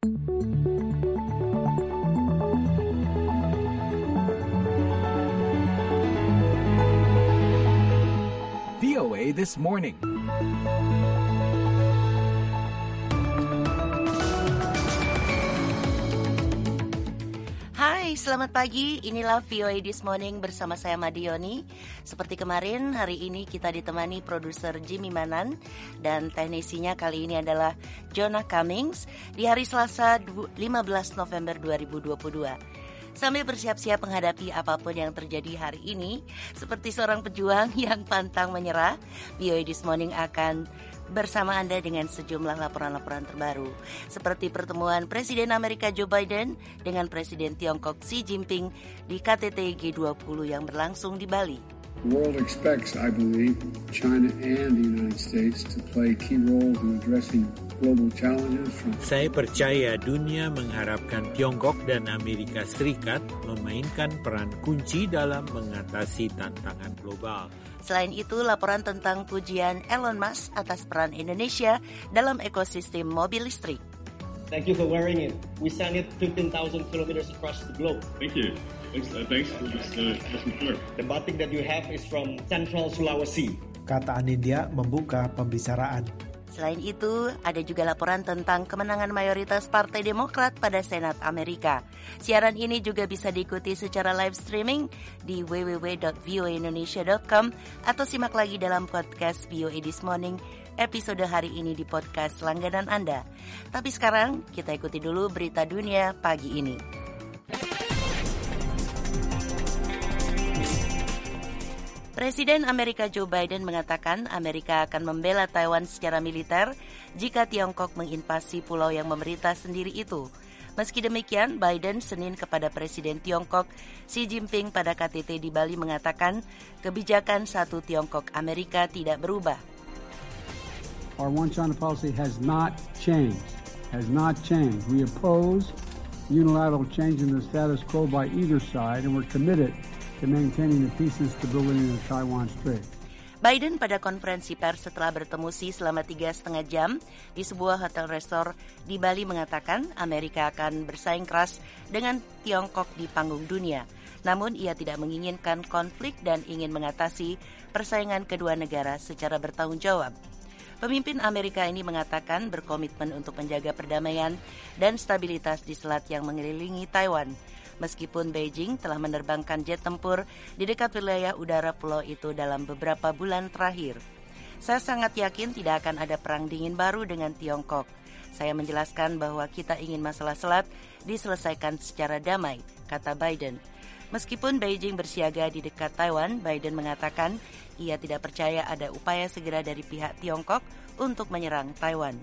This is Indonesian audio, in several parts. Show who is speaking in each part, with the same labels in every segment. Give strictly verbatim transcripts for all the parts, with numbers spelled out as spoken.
Speaker 1: V O A This Morning.
Speaker 2: Hai, selamat pagi. Inilah V O A This Morning bersama saya Madioni. Seperti kemarin, hari ini kita ditemani produser Jimmy Manan dan teknisinya kali ini adalah Jonah Cummings di hari Selasa lima belas November dua ribu dua puluh dua. Sambil bersiap-siap menghadapi apapun yang terjadi hari ini, seperti seorang pejuang yang pantang menyerah, V O A This Morning akan bersama Anda dengan sejumlah laporan-laporan terbaru, seperti pertemuan Presiden Amerika Joe Biden dengan Presiden Tiongkok Xi Jinping di K T T G dua puluh yang berlangsung di Bali.
Speaker 3: The world expects, I believe, China and the United States to play key roles in addressing global challenges. From...
Speaker 4: Saya percaya dunia mengharapkan Tiongkok dan Amerika Serikat memainkan peran kunci dalam mengatasi tantangan global.
Speaker 2: Selain itu, laporan tentang pujian Elon Musk atas peran Indonesia dalam ekosistem mobil listrik.
Speaker 5: Thank you for wearing it. We sent it fifteen thousand kilometers across the globe.
Speaker 6: Thank you. Thanks, uh, thanks for this, uh, this report.
Speaker 5: The batik that you have is from Central Sulawesi.
Speaker 7: Kata Anindya membuka pembicaraan.
Speaker 2: Selain itu, ada juga laporan tentang kemenangan mayoritas Partai Demokrat pada Senat Amerika. Siaran ini juga bisa diikuti secara live streaming di w w w dot v o a indonesia dot com atau simak lagi dalam podcast V O A This Morning episode hari ini di podcast langganan Anda. Tapi sekarang kita ikuti dulu berita dunia pagi ini. Presiden Amerika Joe Biden mengatakan Amerika akan membela Taiwan secara militer jika Tiongkok menginvasi pulau yang memerintah sendiri itu. Meski demikian, Biden Senin kepada Presiden Tiongkok Xi Jinping pada K T T di Bali mengatakan kebijakan satu Tiongkok Amerika tidak berubah.
Speaker 3: Our one China policy has not changed. Has not changed. We oppose unilateral change in the status quo by either side, and we're committed to maintaining the peace and stability in the Taiwan Strait.
Speaker 2: Biden pada konferensi pers setelah bertemu Xi selama tiga setengah jam di sebuah hotel resort di Bali mengatakan Amerika akan bersaing keras dengan Tiongkok di panggung dunia. Namun ia tidak menginginkan konflik dan ingin mengatasi persaingan kedua negara secara bertanggung jawab. Pemimpin Amerika ini mengatakan berkomitmen untuk menjaga perdamaian dan stabilitas di selat yang mengelilingi Taiwan. Meskipun Beijing telah menerbangkan jet tempur di dekat wilayah udara pulau itu dalam beberapa bulan terakhir. Saya sangat yakin tidak akan ada perang dingin baru dengan Tiongkok. Saya menjelaskan bahwa kita ingin masalah selat diselesaikan secara damai, kata Biden. Meskipun Beijing bersiaga di dekat Taiwan, Biden mengatakan ia tidak percaya ada upaya segera dari pihak Tiongkok untuk menyerang Taiwan.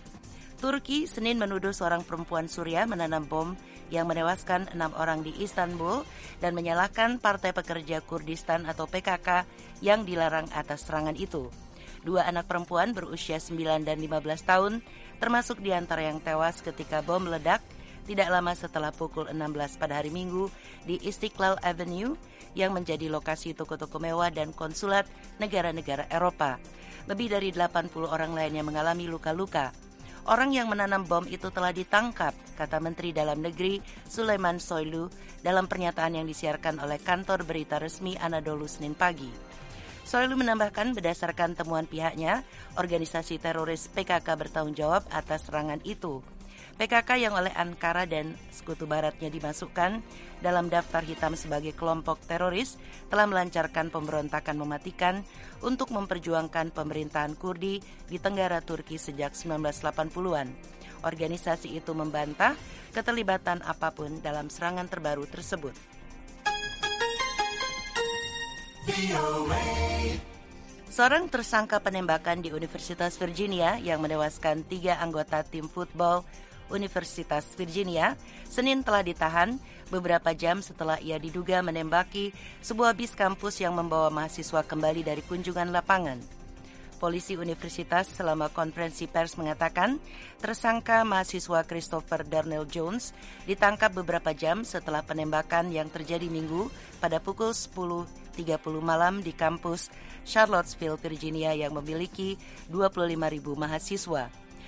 Speaker 2: Turki Senin menuduh seorang perempuan Suriah menanam bom yang menewaskan enam orang di Istanbul dan menyalahkan Partai Pekerja Kurdistan atau P K K yang dilarang atas serangan itu. Dua anak perempuan berusia sembilan dan lima belas tahun termasuk di antara yang tewas ketika bom meledak tidak lama setelah pukul enam belas pada hari Minggu di Istiqlal Avenue yang menjadi lokasi toko-toko mewah dan konsulat negara-negara Eropa. Lebih dari delapan puluh orang lainnya mengalami luka-luka. Orang yang menanam bom itu telah ditangkap, kata Menteri Dalam Negeri Suleyman Soylu dalam pernyataan yang disiarkan oleh kantor berita resmi Anadolu Senin pagi. Soylu menambahkan berdasarkan temuan pihaknya, organisasi teroris P K K bertanggung jawab atas serangan itu. P K K yang oleh Ankara dan sekutu baratnya dimasukkan dalam daftar hitam sebagai kelompok teroris telah melancarkan pemberontakan mematikan untuk memperjuangkan pemerintahan Kurdi di Tenggara Turki sejak sembilan belas delapan puluhan. Organisasi itu membantah keterlibatan apapun dalam serangan terbaru tersebut. Seorang tersangka penembakan di Universitas Virginia yang menewaskan tiga anggota tim football Universitas Virginia, Senin telah ditahan beberapa jam setelah ia diduga menembaki sebuah bis kampus yang membawa mahasiswa kembali dari kunjungan lapangan. Polisi universitas selama konferensi pers mengatakan tersangka mahasiswa Christopher Darnell Jones ditangkap beberapa jam setelah penembakan yang terjadi Minggu pada pukul sepuluh tiga puluh malam di kampus Charlottesville, Virginia yang memiliki dua puluh lima ribu mahasiswa.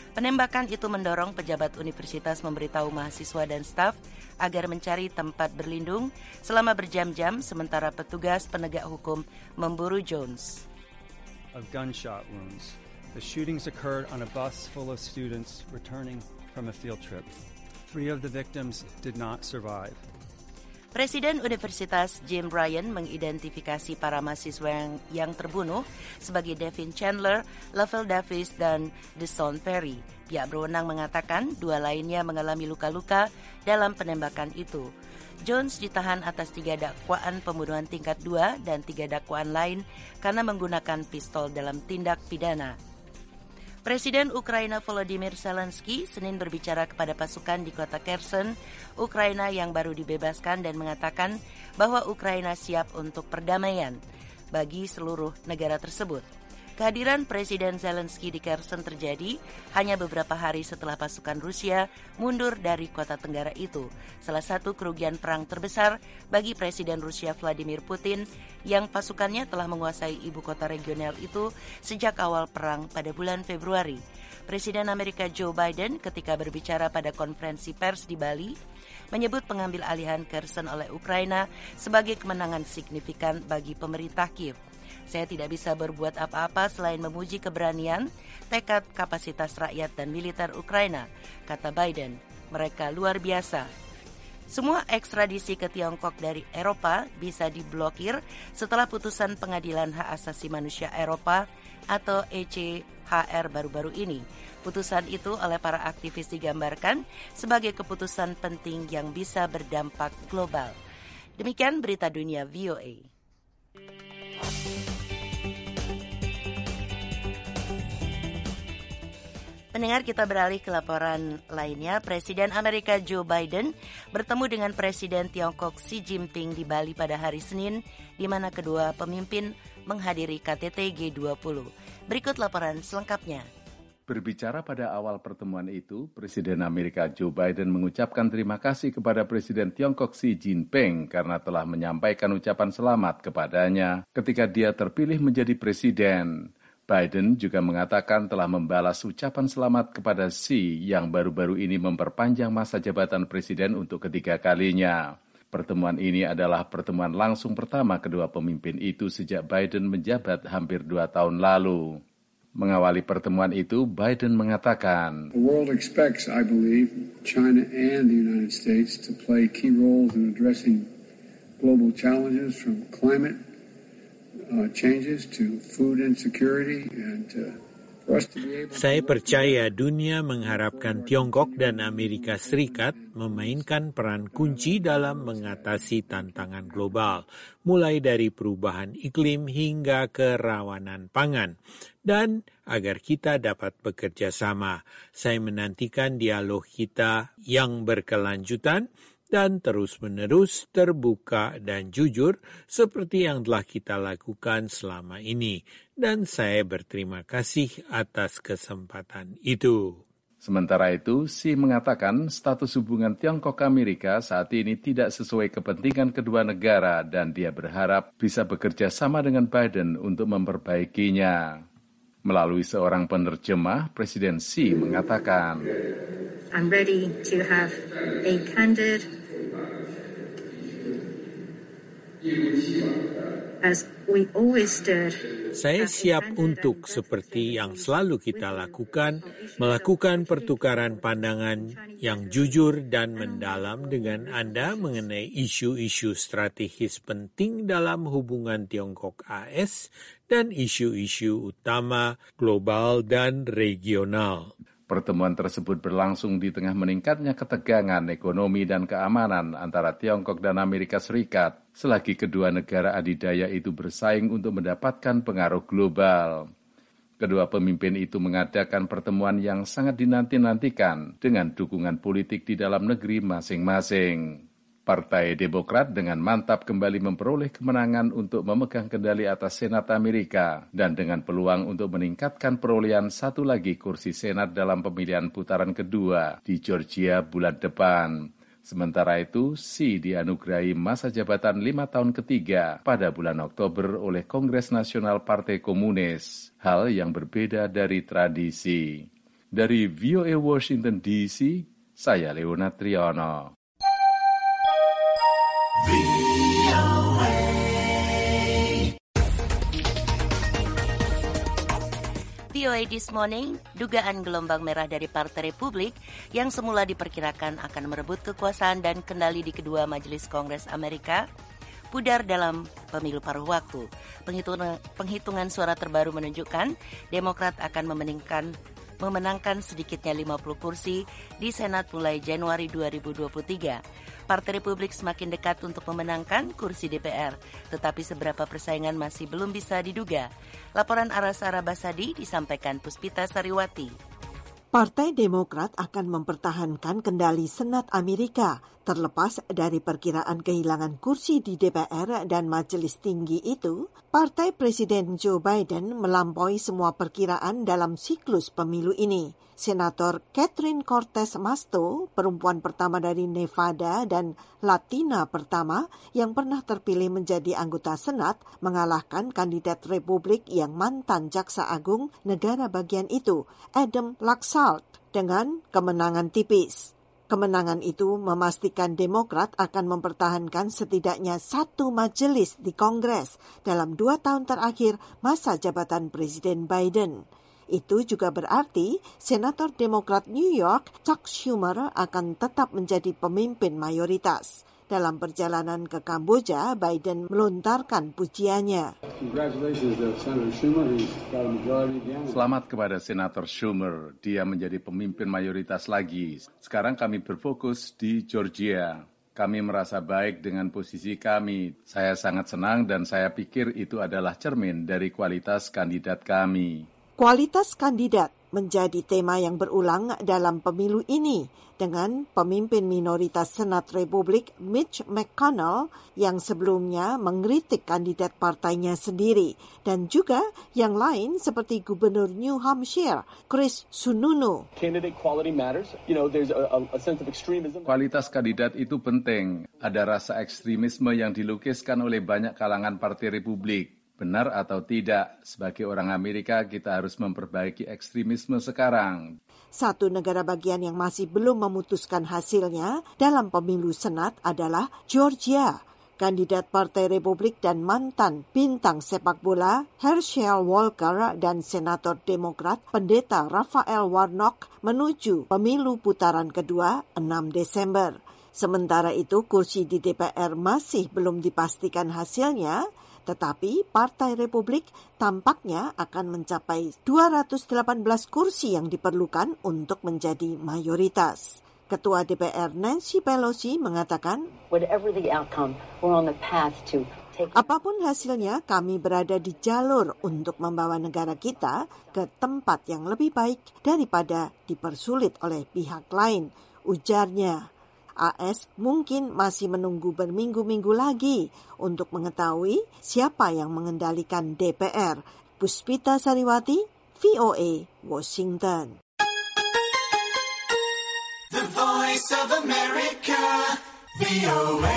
Speaker 2: Penembakan itu mendorong pejabat universitas memberitahu mahasiswa dan staf agar mencari tempat berlindung selama berjam-jam sementara petugas penegak hukum memburu Jones.
Speaker 8: Of gunshot wounds. The shootings occurred on a bus full of students returning from a field trip. Three of the victims did not survive.
Speaker 2: Presiden Universitas Jim Ryan mengidentifikasi para mahasiswa yang, yang terbunuh sebagai Devin Chandler, Lavelle Davis, dan Deshaun Perry. Pihak berwenang mengatakan dua lainnya mengalami luka-luka dalam penembakan itu. Jones ditahan atas tiga dakwaan pembunuhan tingkat dua dan tiga dakwaan lain karena menggunakan pistol dalam tindak pidana. Presiden Ukraina Volodymyr Zelensky Senin berbicara kepada pasukan di kota Kherson, Ukraina yang baru dibebaskan dan mengatakan bahwa Ukraina siap untuk perdamaian bagi seluruh negara tersebut. Kehadiran Presiden Zelensky di Kherson terjadi hanya beberapa hari setelah pasukan Rusia mundur dari kota tenggara itu, salah satu kerugian perang terbesar bagi Presiden Rusia Vladimir Putin yang pasukannya telah menguasai ibu kota regional itu sejak awal perang pada bulan Februari. Presiden Amerika Joe Biden ketika berbicara pada konferensi pers di Bali menyebut pengambil alihan Kherson oleh Ukraina sebagai kemenangan signifikan bagi pemerintah Kiev. Saya tidak bisa berbuat apa-apa selain memuji keberanian, tekad, kapasitas rakyat dan militer Ukraina, kata Biden. Mereka luar biasa. Semua ekstradisi ke Tiongkok dari Eropa bisa diblokir setelah putusan Pengadilan Hak Asasi Manusia Eropa atau E C H R baru-baru ini. Putusan itu oleh para aktivis digambarkan sebagai keputusan penting yang bisa berdampak global. Demikian berita dunia V O A. Pendengar, kita beralih ke laporan lainnya. Presiden Amerika Joe Biden bertemu dengan Presiden Tiongkok Xi Jinping di Bali pada hari Senin, di mana kedua pemimpin menghadiri K T T G dua puluh. Berikut laporan selengkapnya.
Speaker 9: Berbicara pada awal pertemuan itu, Presiden Amerika Joe Biden mengucapkan terima kasih kepada Presiden Tiongkok Xi Jinping karena telah menyampaikan ucapan selamat kepadanya ketika dia terpilih menjadi presiden. Biden juga mengatakan telah membalas ucapan selamat kepada Xi yang baru-baru ini memperpanjang masa jabatan presiden untuk ketiga kalinya. Pertemuan ini adalah pertemuan langsung pertama kedua pemimpin itu sejak Biden menjabat hampir dua tahun lalu. Mengawali pertemuan itu, Biden mengatakan,
Speaker 3: The world expects, I believe, China and the United States to play key roles in addressing global challenges from climate uh, changes to food insecurity and uh,
Speaker 4: Saya percaya dunia mengharapkan Tiongkok dan Amerika Serikat memainkan peran kunci dalam mengatasi tantangan global, mulai dari perubahan iklim hingga kerawanan pangan, dan agar kita dapat bekerja sama. Saya menantikan dialog kita yang berkelanjutan dan terus-menerus terbuka dan jujur seperti yang telah kita lakukan selama ini. Dan saya berterima kasih atas kesempatan itu.
Speaker 9: Sementara itu, Xi mengatakan status hubungan Tiongkok-Amerika saat ini tidak sesuai kepentingan kedua negara dan dia berharap bisa bekerja sama dengan Biden untuk memperbaikinya. Melalui seorang penerjemah, Presiden Xi mengatakan,
Speaker 10: I'm ready to have a candid as we always did.
Speaker 4: Saya siap untuk, seperti yang selalu kita lakukan, melakukan pertukaran pandangan yang jujur dan mendalam dengan Anda mengenai isu-isu strategis penting dalam hubungan Tiongkok-A S dan isu-isu utama global dan regional.
Speaker 9: Pertemuan tersebut berlangsung di tengah meningkatnya ketegangan ekonomi dan keamanan antara Tiongkok dan Amerika Serikat, selagi kedua negara adidaya itu bersaing untuk mendapatkan pengaruh global. Kedua pemimpin itu mengadakan pertemuan yang sangat dinanti-nantikan dengan dukungan politik di dalam negeri masing-masing. Partai Demokrat dengan mantap kembali memperoleh kemenangan untuk memegang kendali atas Senat Amerika dan dengan peluang untuk meningkatkan perolehan satu lagi kursi Senat dalam pemilihan putaran kedua di Georgia bulan depan. Sementara itu, Xi dianugerahi masa jabatan lima tahun ketiga pada bulan Oktober oleh Kongres Nasional Partai Komunis, hal yang berbeda dari tradisi. Dari V O A Washington D C, saya Leonard Triono.
Speaker 2: V O A This Morning, dugaan gelombang merah dari Partai Republik yang semula diperkirakan akan merebut kekuasaan dan kendali di kedua Majelis Kongres Amerika pudar dalam pemilu paruh waktu. Penghitungan, penghitungan suara terbaru menunjukkan Demokrat akan memenangkan, memenangkan sedikitnya lima puluh kursi di Senat mulai Januari dua ribu dua puluh tiga. Partai Republik semakin dekat untuk memenangkan kursi D P R, tetapi seberapa persaingan masih belum bisa diduga. Laporan Aras Arabasadi disampaikan Puspita Sariwati.
Speaker 11: Partai Demokrat akan mempertahankan kendali Senat Amerika, terlepas dari perkiraan kehilangan kursi di D P R dan Majelis Tinggi itu. Partai Presiden Joe Biden melampaui semua perkiraan dalam siklus pemilu ini. Senator Catherine Cortez Masto, perempuan pertama dari Nevada dan Latina pertama yang pernah terpilih menjadi anggota Senat, mengalahkan kandidat Republik yang mantan Jaksa Agung negara bagian itu, Adam Laxalt, dengan kemenangan tipis. Kemenangan itu memastikan Demokrat akan mempertahankan setidaknya satu majelis di Kongres dalam dua tahun terakhir masa jabatan Presiden Biden. Itu juga berarti Senator Demokrat New York, Chuck Schumer, akan tetap menjadi pemimpin mayoritas. Dalam perjalanan ke Kamboja, Biden melontarkan pujiannya.
Speaker 9: Selamat kepada Senator Schumer, dia menjadi pemimpin mayoritas lagi. Sekarang kami berfokus di Georgia. Kami merasa baik dengan posisi kami. Saya sangat senang dan saya pikir itu adalah cermin dari kualitas kandidat kami.
Speaker 11: Kualitas kandidat menjadi tema yang berulang dalam pemilu ini dengan pemimpin minoritas Senat Republik Mitch McConnell yang sebelumnya mengkritik kandidat partainya sendiri dan juga yang lain seperti Gubernur New Hampshire Chris Sununu.
Speaker 9: Kualitas kandidat itu penting. Ada rasa ekstremisme yang dilukiskan oleh banyak kalangan Partai Republik. Benar atau tidak, sebagai orang Amerika kita harus memperbaiki ekstremisme sekarang.
Speaker 11: Satu negara bagian yang masih belum memutuskan hasilnya dalam pemilu Senat adalah Georgia. Kandidat Partai Republik dan mantan bintang sepak bola Herschel Walker dan Senator Demokrat Pendeta Raphael Warnock menuju pemilu putaran kedua enam Desember. Sementara itu kursi di D P R masih belum dipastikan hasilnya, tetapi Partai Republik tampaknya akan mencapai dua ratus delapan belas kursi yang diperlukan untuk menjadi mayoritas. Ketua D P R Nancy Pelosi mengatakan, apapun hasilnya, kami berada di jalur untuk membawa negara kita ke tempat yang lebih baik daripada dipersulit oleh pihak lain, ujarnya. A S mungkin masih menunggu berminggu-minggu lagi untuk mengetahui siapa yang mengendalikan D P R. Puspita Sariwati, V O A, Washington.
Speaker 12: The Voice of America, V O A.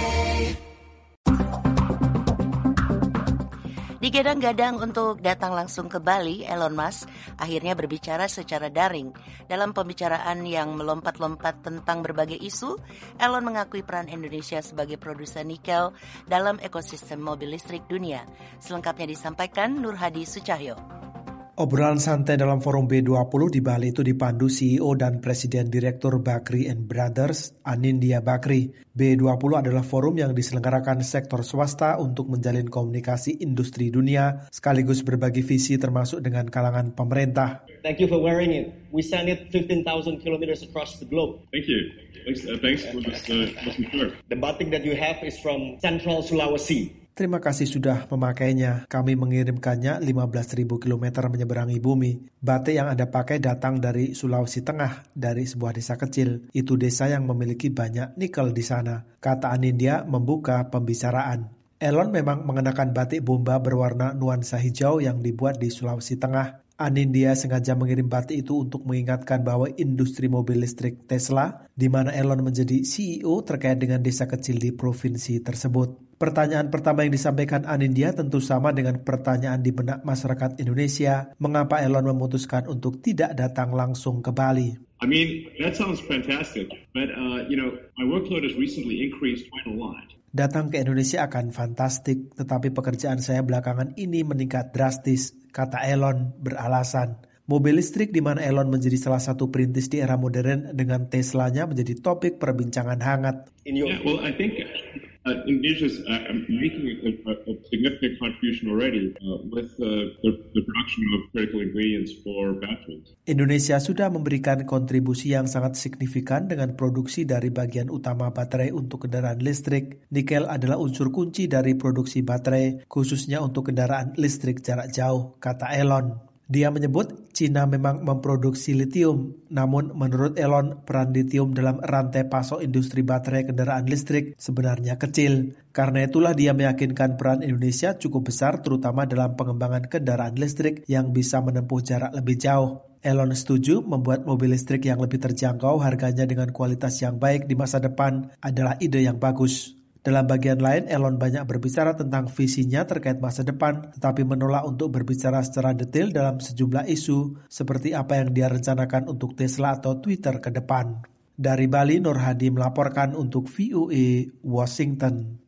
Speaker 2: Digadang-gadang untuk datang langsung ke Bali, Elon Musk akhirnya berbicara secara daring. Dalam pembicaraan yang melompat-lompat tentang berbagai isu, Elon mengakui peran Indonesia sebagai produsen nikel dalam ekosistem mobil listrik dunia. Selengkapnya disampaikan Nur Hadi Sucahyo.
Speaker 7: Obrolan santai dalam forum B dua puluh di Bali itu dipandu C E O dan Presiden Direktur Bakri and Brothers, Anindya Bakri. B dua puluh adalah forum yang diselenggarakan sektor swasta untuk menjalin komunikasi industri dunia, sekaligus berbagi visi termasuk dengan kalangan pemerintah.
Speaker 5: Thank you for wearing it. We sent it fifteen thousand kilometers across the globe.
Speaker 6: Thank you. Thanks, uh, thanks for this uh, support.
Speaker 5: The batik that you have is from Central Sulawesi.
Speaker 7: Terima kasih sudah memakainya. Kami mengirimkannya lima belas ribu kilometer menyeberangi bumi. Batik yang Anda pakai datang dari Sulawesi Tengah, dari sebuah desa kecil. Itu desa yang memiliki banyak nikel di sana, kata Anindya membuka pembicaraan. Elon memang mengenakan batik bomba berwarna nuansa hijau yang dibuat di Sulawesi Tengah. Anindya sengaja mengirim batik itu untuk mengingatkan bahwa industri mobil listrik Tesla, di mana Elon menjadi C E O terkait dengan desa kecil di provinsi tersebut. Pertanyaan pertama yang disampaikan Anindya tentu sama dengan pertanyaan di benak masyarakat Indonesia, mengapa Elon memutuskan untuk tidak datang langsung ke Bali.
Speaker 6: I mean, that sounds fantastic, but uh, you know, my workload has recently increased quite a lot.
Speaker 7: Datang ke Indonesia akan fantastik, tetapi pekerjaan saya belakangan ini meningkat drastis, kata Elon beralasan. Mobil listrik di mana Elon menjadi salah satu perintis di era modern dengan Teslanya menjadi topik perbincangan hangat.
Speaker 6: Yeah, well, I think uh, Indonesia is uh, making a, a significant contribution already uh, with uh, the, the production of critical ingredients for batteries.
Speaker 7: Indonesia sudah memberikan kontribusi yang sangat signifikan dengan produksi dari bagian utama baterai untuk kendaraan listrik. Nikel adalah unsur kunci dari produksi baterai, khususnya untuk kendaraan listrik jarak jauh, kata Elon. Dia menyebut China memang memproduksi litium, namun menurut Elon, peran litium dalam rantai pasok industri baterai kendaraan listrik sebenarnya kecil. Karena itulah dia meyakinkan peran Indonesia cukup besar terutama dalam pengembangan kendaraan listrik yang bisa menempuh jarak lebih jauh. Elon setuju membuat mobil listrik yang lebih terjangkau harganya dengan kualitas yang baik di masa depan adalah ide yang bagus. Dalam bagian lain, Elon banyak berbicara tentang visinya terkait masa depan, tetapi menolak untuk berbicara secara detail dalam sejumlah isu, seperti apa yang dia rencanakan untuk Tesla atau Twitter ke depan. Dari Bali, Nur Hadi melaporkan untuk V O A Washington.